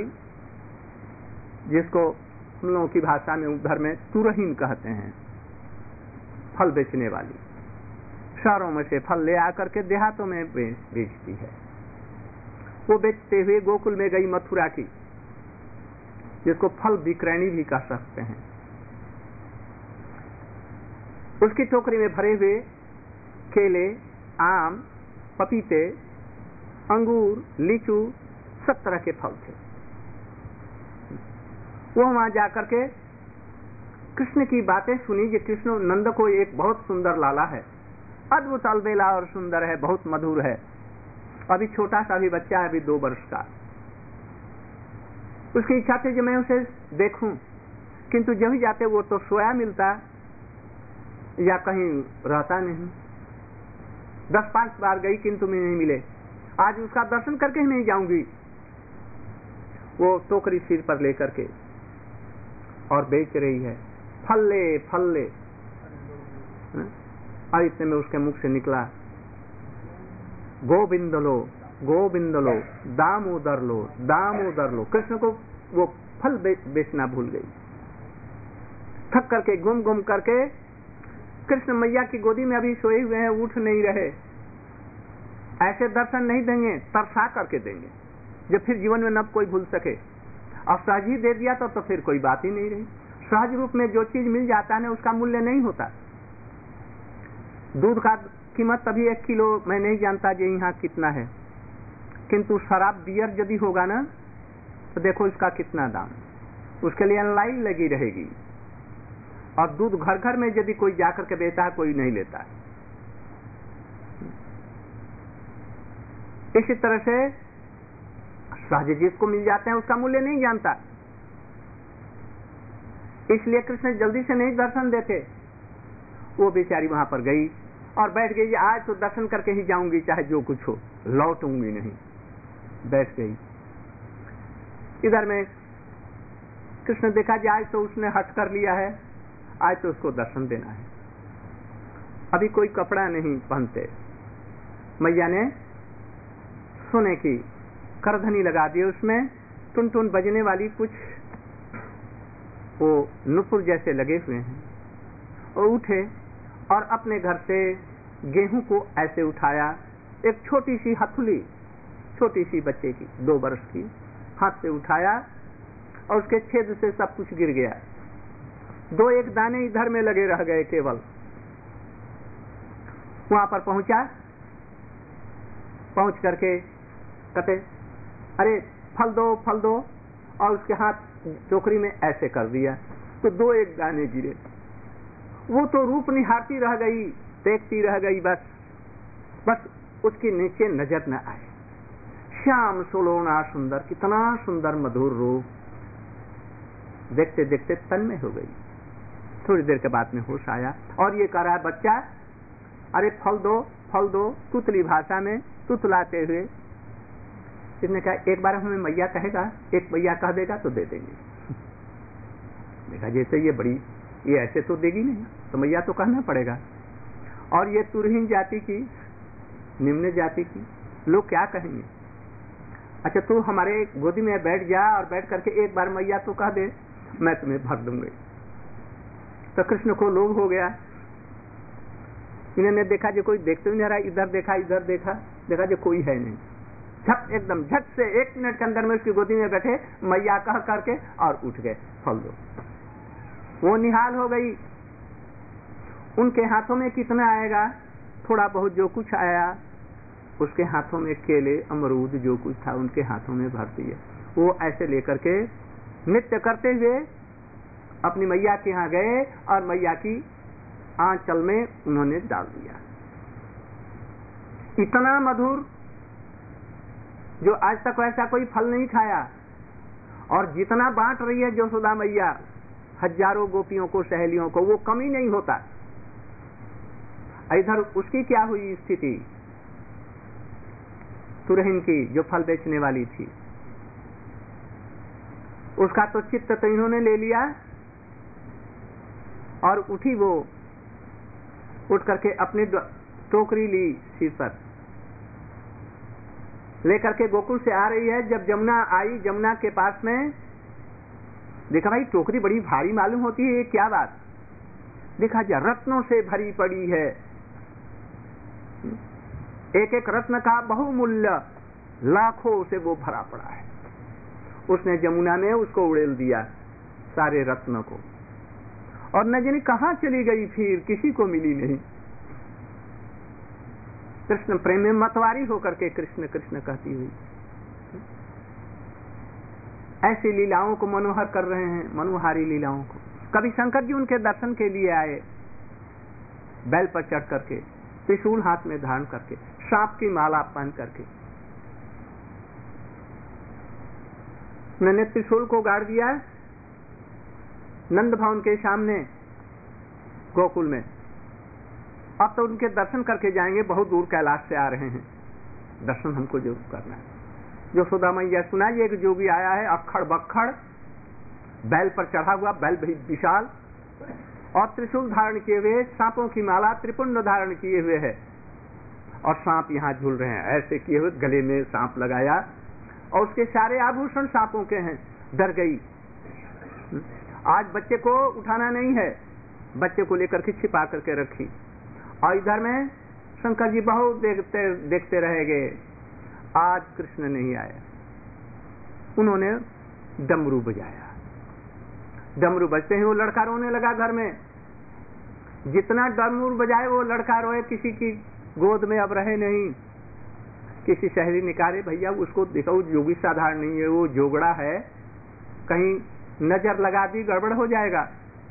जिसको हम लोगों की भाषा में उधर में तुरहीन कहते हैं, फल बेचने वाली शहरों में से फल ले आकर के देहातों में बेचती है। वो बेचते हुए गोकुल में गई, मथुरा की, जिसको फल विक्रयणी भी कह सकते हैं। उसकी टोकरी में भरे हुए केले, आम, पपीते, अंगूर, लीचू, सब तरह के फल थे। वो वहां जाकर के कृष्ण की बातें सुनी कि कृष्ण नंद को एक बहुत सुंदर लाला है, अद्भुत अलबेला और सुंदर है, बहुत मधुर है, अभी छोटा सा भी बच्चा है, अभी दो वर्ष का। उसकी इच्छा थी कि मैं उसे देखूं, किंतु जब ही जाते वो तो सोया मिलता या कहीं रहता नहीं। दस पांच बार गई किंतु मैं नहीं मिले। आज उसका दर्शन करके ही नहीं जाऊंगी। वो टोकरी सिर पर लेकर के और बेच रही है, फल ले फल ले। और इतने में उसके मुख से निकला, गोविंद लो गोविंद लो, दामोदर लो दामोदर लो। कृष्ण को वो फल बेचना भूल गई। थक करके घूम घूम करके कृष्ण मैया की गोदी में अभी सोए हुए हैं, उठ नहीं रहे। ऐसे दर्शन नहीं देंगे, तरसा करके देंगे जब फिर जीवन में न कोई भूल सके। और सहज ही दे दिया तो, तो फिर कोई बात ही नहीं रही। सहज रूप में जो चीज मिल जाता है ना, उसका मूल्य नहीं होता। दूध का कीमत तभी एक किलो मैं नहीं जानता जो यहाँ कितना है, किंतु शराब बियर यदि होगा ना तो देखो इसका कितना दाम। उसके लिए लाइन लगी रहेगी। और दूध घर घर में यदि कोई जाकर के बेचता है, कोई नहीं लेता है। इसी तरह से सहज जिसको मिल जाते हैं उसका मूल्य नहीं जानता। इसलिए कृष्ण जल्दी से नहीं दर्शन देते। वो बेचारी वहां पर गई और बैठ गई, आज तो दर्शन करके ही जाऊंगी चाहे जो कुछ हो, लौटूंगी नहीं। बैठ गई। इधर में कृष्ण देखा कि आज तो उसने हट कर लिया है, आज तो उसको दर्शन देना है। अभी कोई कपड़ा नहीं पहनते। मैया ने सोने की करधनी लगा दी, उसमें टुन टुन बजने वाली कुछ वो नुपुर जैसे लगे हुए हैं। और उठे और अपने घर से गेहूं को ऐसे उठाया, एक छोटी सी हथुली, छोटी सी बच्चे की, दो वर्ष की, हाथ से उठाया और उसके छेद से सब कुछ गिर गया। दो एक दाने इधर में लगे रह गए केवल। वहां पर पहुंचा, पहुंच करके कहते अरे फल दो फल दो, और उसके हाथ टोकरी में ऐसे कर दिया तो दो एक दाने गिरे। वो तो रूप निहारती रह गई, देखती रह गई, बस बस उसके नीचे नजर न आए। श्याम सोलोना सुंदर, कितना सुंदर मधुर रूप। देखते देखते तन्मय हो गई। थोड़ी देर के बाद में होश आया और ये कह रहा है बच्चा, अरे फल दो फल दो, तुतली भाषा में तुतलाते हुए। इसने कहा एक बार हमें मैया कहेगा, एक मैया कह देगा तो दे देंगे। देखा जैसे ये बड़ी, ये ऐसे तो देगी नहीं, तो मैया तो कहना पड़ेगा। और ये तुरहीन जाति की, निम्न जाति की, लोग क्या कहेंगे। अच्छा तू हमारे गोदी में बैठ जा और बैठ करके एक बार मैया तो कह दे, मैं तुम्हें भर दूंगी। तो कृष्ण को लोभ हो गया। इन्होंने देखा जो कोई देखते ही नहीं रहा, इधर देखा इधर देखा, देखा जो कोई है नहीं। झट एकदम झट से एक मिनट के अंदर में उसकी गोदी में बैठे, मैया कह करके और उठ गए, फल दो। वो निहाल हो गई। उनके हाथों में कितना आएगा, थोड़ा बहुत जो कुछ आया, उसके हाथों में केले अमरूद जो कुछ था उनके हाथों में भर दिए। वो ऐसे लेकर के नृत्य करते हुए अपनी मैया के यहाँ गए और मैया की आंचल में उन्होंने डाल दिया। इतना मधुर जो आज तक वैसा कोई फल नहीं खाया। और जितना बांट रही है यशोदा मैया हजारों गोपियों को, सहेलियों को, वो कमी नहीं होता। इधर उसकी क्या हुई स्थिति, तुरहीन की जो फल बेचने वाली थी, उसका तो चित्त तो इन्होंने ले लिया और उठी। वो उठ करके अपनी टोकरी ली सिर पर लेकर के गोकुल से आ रही है। जब जमुना आई, जमुना के पास में देखा भाई टोकरी बड़ी भारी मालूम होती है, ये क्या बात। देखा जा रत्नों से भरी पड़ी है, एक एक रत्न का बहुमूल्य, लाखों से वो भरा पड़ा है। उसने जमुना में उसको उड़ेल दिया सारे रत्नों को, और न जाने कहां चली गई, फिर किसी को मिली नहीं। कृष्ण प्रेम में मतवारी होकर के कृष्ण कृष्ण कहती हुई ऐसी लीलाओं को मनोहर कर रहे हैं, मनोहारी लीलाओं को। कभी शंकर जी उनके दर्शन के लिए आए, बैल पर चढ़ करके, त्रिशूल हाथ में धारण करके, सांप की माला पहन करके। मैंने त्रिशूल को गाड़ दिया नंद भवन के सामने गोकुल में। अब तो उनके दर्शन करके जाएंगे, बहुत दूर कैलाश से आ रहे हैं। दर्शन हमको जरूर करना है। यशोदा मैया सुनाइए एक जोगी आया है अक्खड़ बक्खड़, बैल पर चढ़ा हुआ, बैल भी विशाल और त्रिशूल धारण किए हुए, सांपों की माला त्रिपुंड धारण किए हुए है और सांप यहाँ झूल रहे हैं, ऐसे किए हुए गले में सांप लगाया और उसके सारे आभूषण सांपों के हैं। डर गई। आज बच्चे को उठाना नहीं है, बच्चे को लेकर के छिपा करके रखी और इधर में शंकर जी बहुत देखते देखते रहेंगे। आज कृष्ण नहीं आया, उन्होंने डमरू बजाया। डमरू बजते ही वो लड़का रोने लगा। घर में जितना डमरू बजाए वो लड़का रोए, किसी की गोद में अब रहे नहीं। किसी शहरी निकाले, भैया उसको देखो जोगी साधारण नहीं है, वो जोगड़ा है, कहीं नजर लगा दी गड़बड़ हो जाएगा,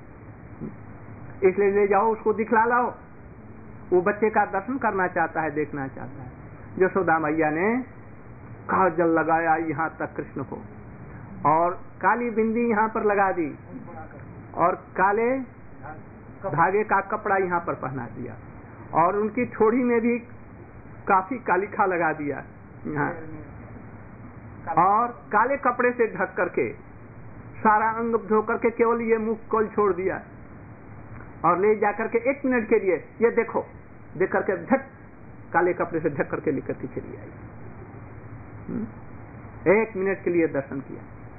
इसलिए ले जाओ उसको दिखला लाओ। वो बच्चे का दर्शन करना चाहता है, देखना चाहता है। यशोदा मैया ने काजल लगाया यहाँ तक कृष्ण को और काली बिंदी यहाँ पर लगा दी और काले धागे का कपड़ा यहाँ पर पहना दिया और उनकी ठोड़ी में भी काफी कालिखा लगा दिया यहाँ और काले कपड़े से ढक करके सारा अंग धो करके केवल ये मुख कोल छोड़ दिया और ले जाकर के एक मिनट के लिए ये देखो देख करके झट काले कपड़े से ढक करके लेकर के चली आई। एक मिनट के लिए दर्शन किया।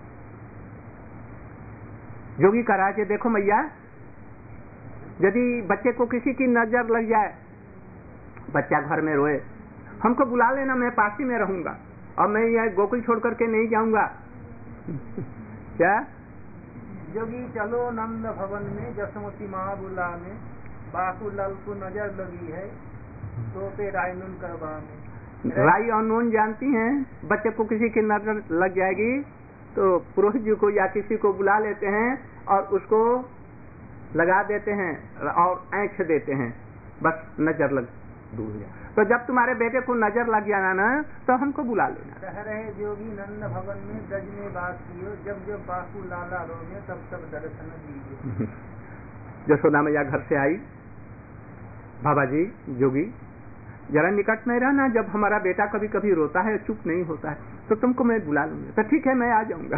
जोगी का राज्य देखो मैया, यदि बच्चे को किसी की नजर लग जाए, बच्चा घर में रोए, हमको बुला लेना, मैं पास ही में रहूंगा और मैं यह गोकुल छोड़ करके नहीं जाऊंगा। क्या जोगी चलो नंद भवन में, जसमती माँ बुला में, बाकुलाल को नजर लगी है, तो पे रायनून करवा में। राई और नून जानती हैं, बच्चे को किसी की नजर लग जाएगी तो पुरोहित जी को या किसी को बुला लेते हैं और उसको लगा देते हैं और ऐंठ देते हैं, बस नजर लग दूर गया। तो जब तुम्हारे बेटे को नजर लग जाना ना तो हमको बुला लेना। कह रहे जोगी नंद भवन में ब्रज में बात कियो, जब जब बापू लाला रोगे तब तब दर्शन दीजिए। यशोदा मैया घर से आई, बाबा जी जोगी जरा निकट में रहना, जब हमारा बेटा कभी कभी रोता है चुप नहीं होता है तो तुमको मैं बुला लूंगा। तो ठीक है मैं आ जाऊंगा।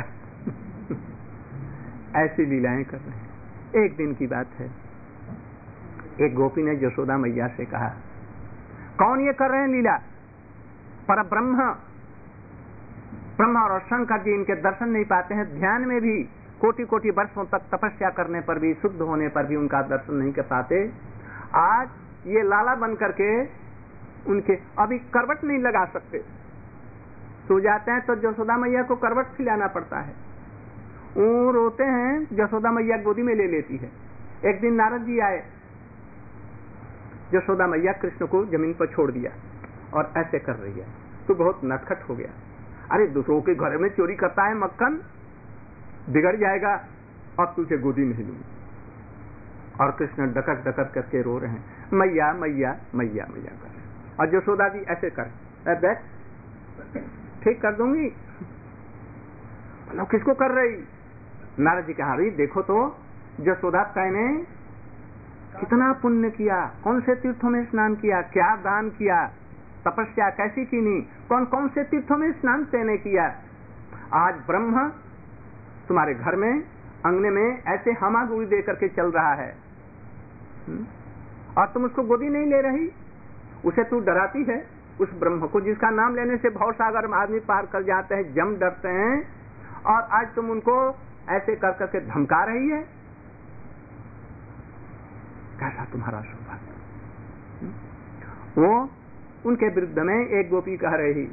ऐसी लीलाएं कर रहे हैं। एक दिन की बात है, एक गोपी ने यशोदा मैया से कहा, कौन ये कर रहे हैं लीला? पर ब्रह्म ब्रह्मा और शंकर जी इनके दर्शन नहीं पाते हैं, ध्यान में भी कोटि कोटि वर्षों तक तपस्या करने पर भी, शुद्ध होने पर भी उनका दर्शन नहीं कर पाते। आज ये लाला बन करके उनके अभी करवट नहीं लगा सकते, सो जाते हैं तो यशोदा मैया को करवट खिलाना पड़ता है। वो रोते हैं, यशोदा मैया गोदी में ले लेती है। एक दिन नारद जी आए, यशोदा मैया कृष्ण को जमीन पर छोड़ दिया और ऐसे कर रही है, तो बहुत नटखट हो गया। अरे दूसरों के घर में चोरी करता है मक्खन, बिगड़ जाएगा, अब तुझे गोदी में लूंगी। और कृष्ण डकक डकक करके रो रहे हैं, मैया मैया मैया मैया कर रहे हैं। और यशोदा जी ऐसे कर, बैठ ठीक कर दूंगी। बोलो किसको कर रही? नारद जी कहा, रही देखो तो यशोदा तैने कितना पुण्य किया, कौन से तीर्थों में स्नान किया, क्या दान किया, तपस्या कैसी की नहीं, कौन कौन से तीर्थों में स्नान तेने किया। आज ब्रह्म तुम्हारे घर में अंगने में ऐसे हामागुड़ी दे करके चल रहा है और तुम उसको गोदी नहीं ले रही। उसे तू डराती है, उस ब्रह्म को जिसका नाम लेने से भव सागर में आदमी पार कर जाते हैं, जम डरते हैं, और आज तुम उनको ऐसे कर करके धमका रही है। कैसा तुम्हारा सौभाग्य। वो उनके विरुद्ध में एक गोपी कह रही,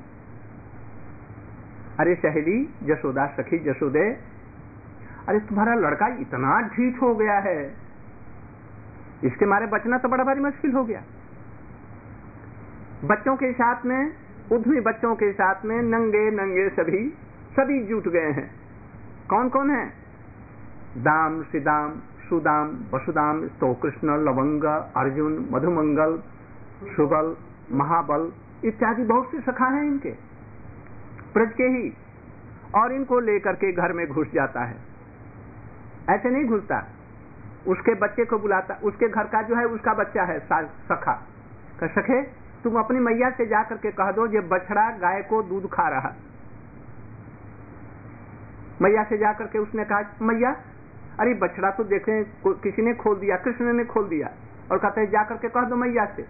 अरे सहेली यशोदा, सखी यशोदे, अरे तुम्हारा लड़का इतना ढीठ हो गया है, इसके मारे बचना तो बड़ा भारी मुश्किल हो गया। बच्चों के साथ में, उद्यमी बच्चों के साथ में नंगे नंगे सभी सभी जुट गए हैं। कौन कौन है? दाम, श्रीदाम, सुदाम, वसुदाम, तो कृष्ण, लवंग, अर्जुन, मधुमंगल, सुबल, महाबल इत्यादि बहुत से सखा हैं इनके, ब्रज के ही, और इनको लेकर के घर में घुस जाता है। ऐसे नहीं घुसता, उसके बच्चे को बुलाता, उसके घर का जो है उसका बच्चा है सखा, सखे तुम अपनी मैया से जा करके कह दो ये बछड़ा गाय को दूध खा रहा। मैया से जा करके उसने कहा, मैया अरे बछड़ा तो देखे किसी ने खोल दिया, कृष्ण ने खोल दिया। और कहते हैं जा करके कह दो मैया से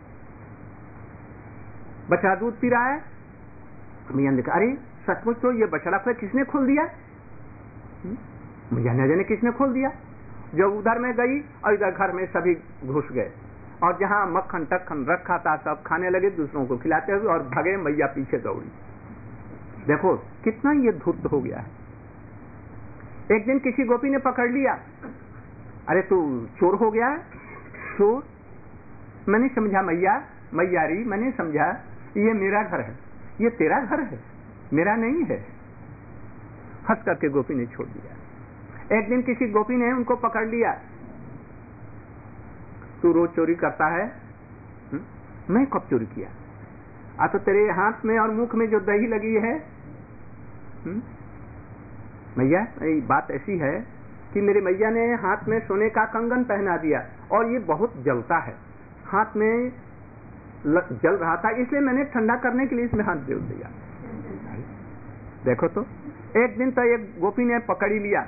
बछड़ा दूध पी रहा है। मैया ने कहा, अरे सचमुच तो ये बछड़ा को किसने खोल दिया? मैया न जाने किसने खोल दिया। जब उधर में गई और इधर घर में सभी घुस गए और जहां मक्खन टक्खन रखा था सब खाने लगे, दूसरों को खिलाते हुए, और भगे। मैया पीछे दौड़ी। देखो कितना ये धूर्त हो गया है। एक दिन किसी गोपी ने पकड़ लिया, अरे तू चोर हो गया। चोर? मैंने समझा मैया, मैयारी मैंने समझा ये मेरा घर है, ये तेरा घर है, मेरा नहीं है। हंस करके गोपी ने छोड़ दिया। एक दिन किसी गोपी ने उनको पकड़ लिया, तू रोज चोरी करता है। हुँ? मैं कब चोरी किया? आ तो तेरे हाथ में और मुख में जो दही लगी है। मैया बात ऐसी है कि मेरे मैया ने हाथ में सोने का कंगन पहना दिया और ये बहुत जलता है, हाथ में जल रहा था, इसलिए मैंने ठंडा करने के लिए इसमें हाथ जोड़ दिया। देखो तो एक दिन तो एक गोपी ने पकड़ ही लिया।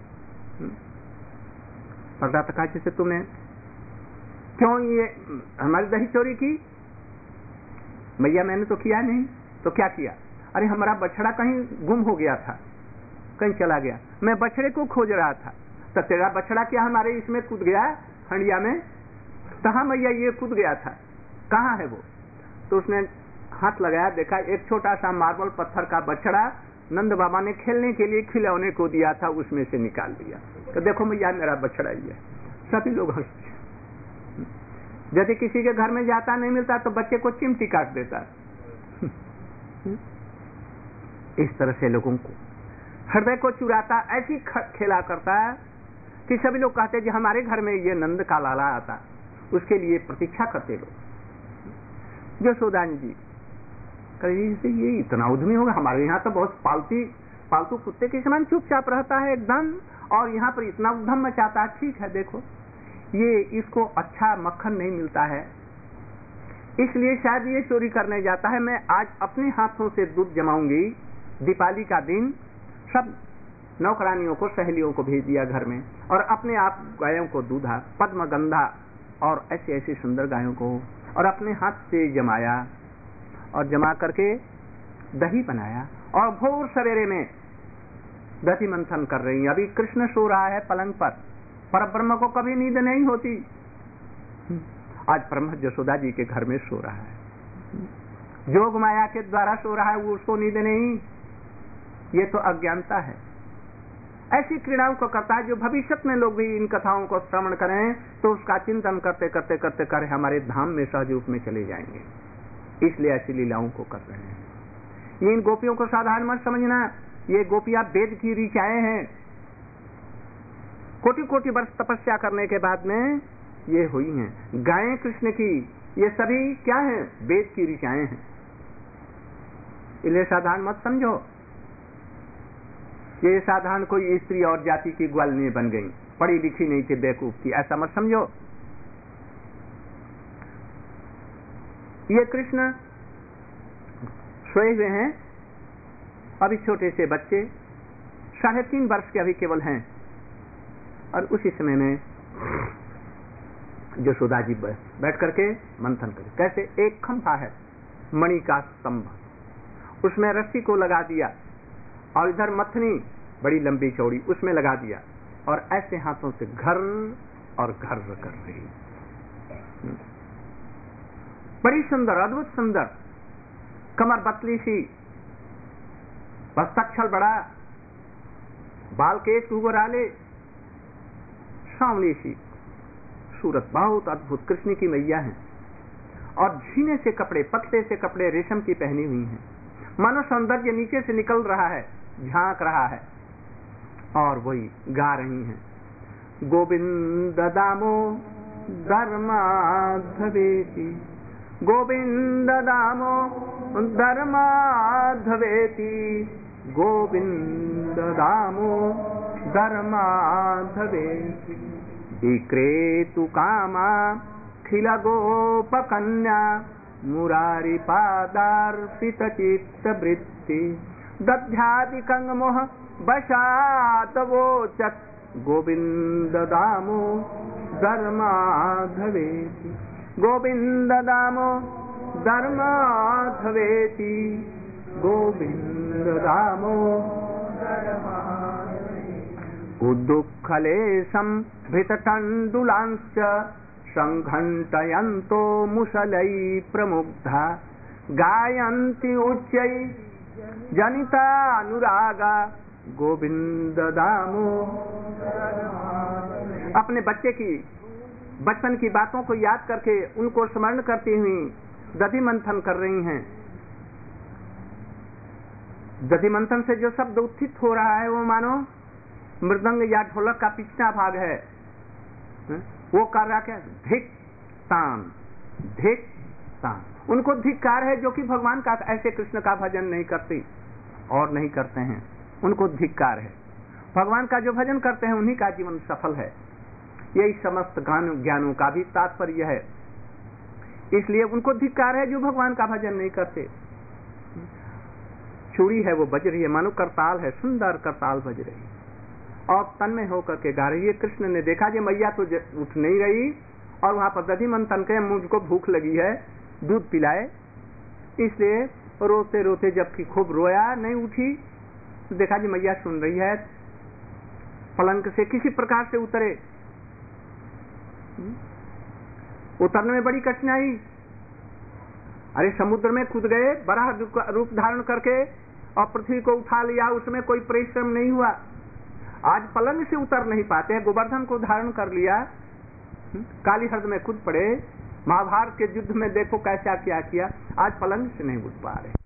पकड़ा तो कहा जैसे तुमने क्यों ये हमारी दही चोरी की? मैया मैंने तो किया नहीं। तो क्या किया? अरे हमारा बछड़ा कहीं गुम हो गया था, कहीं चला गया, मैं बछड़े को खोज रहा था। तो तेरा बछड़ा क्या हमारे इसमें कूद गया हंडिया में? कहाँ मैया ये कूद गया था, कहाँ है वो? तो उसने हाथ लगाया, देखा एक छोटा सा मार्बल पत्थर का बछड़ा नंद बाबा ने खेलने के लिए खिलौने को दिया था, उसमें से निकाल दिया। तो देखो मैया मेरा बछड़ा ही है। सभी लोग हंसते। यदि किसी के घर में जाता नहीं मिलता तो बच्चे को चिमटी काट देता। इस तरह से लोगों को हृदय को चुराता, ऐसी खेला करता है कि सभी लोग कहते हैं कि हमारे घर में ये नंद का लाला आता, उसके लिए प्रतीक्षा करते लोग। यशोदानी जी कहीं ये इतना उद्यमी होगा, हमारे यहाँ तो बहुत पालती पालतू कुत्ते के समान चुपचाप रहता है एकदम, और यहाँ पर इतना उद्यम मचाता है। ठीक है, देखो ये इसको अच्छा मक्खन नहीं मिलता है, इसलिए शायद ये चोरी करने जाता है। मैं आज अपने हाथों से दूध जमाऊंगी। दीपावली का दिन सब नौकरानियों को, सहेलियों को भेज दिया घर में, और अपने आप गायों को दूधा, पद्मगंधा और ऐसी ऐसी सुंदर गायों को, और अपने हाथ से जमाया और जमा करके दही बनाया। और भोर सवेरे में दधि मंथन कर रही। अभी कृष्ण सो रहा है पलंग पर, परब्रह्म को कभी नींद नहीं होती। आज ब्रह्म यशोदा जी के घर में सो रहा है, जोग माया के द्वारा सो रहा है, वो उसको नींद नहीं। ये तो अज्ञानता है। ऐसी क्रीड़ाओं को करता है जो भविष्य में लोग भी इन कथाओं को श्रवण करें तो उसका चिंतन करते करते करते कर हमारे धाम में सहज रूप में चले जाएंगे। इसलिए ऐसी लीलाओं को कर रहे हैं। ये इन गोपियों को साधारण मत समझना, ये गोपियां वेद की ऋचाएं हैं। कोटि कोटि वर्ष तपस्या करने के बाद में ये हुई हैं। गायें कृष्ण की, ये सभी क्या है? वेद की ऋचाएं हैं। इसलिए साधारण मत समझो ये साधारण कोई स्त्री और जाति की ग्वालिनी बन गई, पढ़ी लिखी नहीं थी, बेवकूफ थी, ऐसा मत समझो। ये कृष्ण सोए हुए हैं, अभी छोटे से बच्चे साढ़े तीन वर्ष के अभी केवल हैं, और उसी समय में यशोदा जी बैठ करके मंथन करे। कैसे? एक खंभा है मणि का स्तंभ, उसमें रस्सी को लगा दिया और इधर मथनी बड़ी लंबी चौड़ी उसमें लगा दिया, और ऐसे हाथों से घर और घर कर रही। बड़ी सुंदर, अद्भुत सुंदर, कमर पतली सी, हस्ताक्षर बड़ा, बाल केश घुघराले, सांवली सी सूरत, बहुत अद्भुत कृष्ण की मैया है। और झीने से कपड़े, पतले से कपड़े रेशम की पहनी हुई हैं। मानो सौंदर्य नीचे से निकल रहा है, झांक रहा है, और वही गा रही हैं। गोविंद दामो धर्माधवेति, गोविंद दामो धर्माधवेति, गोविंद दामो धर्माधवेति। विक्रेतु कामा खिल गोपकन्या मुरारी पादार्पित चित्त वृत्ति दध्यादिकं मोह वशात वोचत् गोविंद दामो धर्माधवेति गोविंद दामो धर्माधवेति गोविंद दामो उद्दुःखलेशं भृततण्डुलांश्च संघण्टयन्तो मुसलै प्रमुग्धा गायन्ति उच्चै जनितानुरागा गोविंद दामो। अपने बच्चे की बचपन की बातों को याद करके उनको स्मरण करती हुई दधि मंथन कर रही हैं। दधि मंथन से जो शब्द उत्थित हो रहा है वो मानो मृदंग या ढोलक का पिछला भाग है। वो कर रहा क्या? धिक तान धिक तान। उनको धिक्कार है जो कि भगवान का ऐसे कृष्ण का भजन नहीं करते और नहीं करते हैं, उनको धिक्कार है। भगवान का जो भजन करते हैं उन्हीं का जीवन सफल है। यही समस्त ज्ञान ज्ञानों का भी तात्पर्य है। इसलिए उनको धिक्कार है जो भगवान का भजन नहीं करते। चूड़ी है वो बज रही है, मानो करताल है, सुंदर करताल बज रही है और तन्मय होकर के गा रही है। कृष्ण ने देखा कि मैया तो उठ नहीं रही और वहां पर दधि मंथन के मुझको भूख लगी है, दूध पिलाए। इसलिए रोते रोते जबकि खूब रोया, नहीं उठी, तो देखा कि मैया सुन रही है। पलंग से किसी प्रकार से उतरे, उतरने में बड़ी कठिनाई। अरे समुद्र में कूद गए, बड़ा रूप धारण करके और पृथ्वी को उठा लिया, उसमें कोई परिश्रम नहीं हुआ। आज पलंग से उतर नहीं पाते हैं, गोवर्धन को धारण कर लिया, काली हृद में कूद पड़े। महाभारत के युद्ध में देखो कैसा क्या किया, आज पलंग से नहीं उठ पा रहे।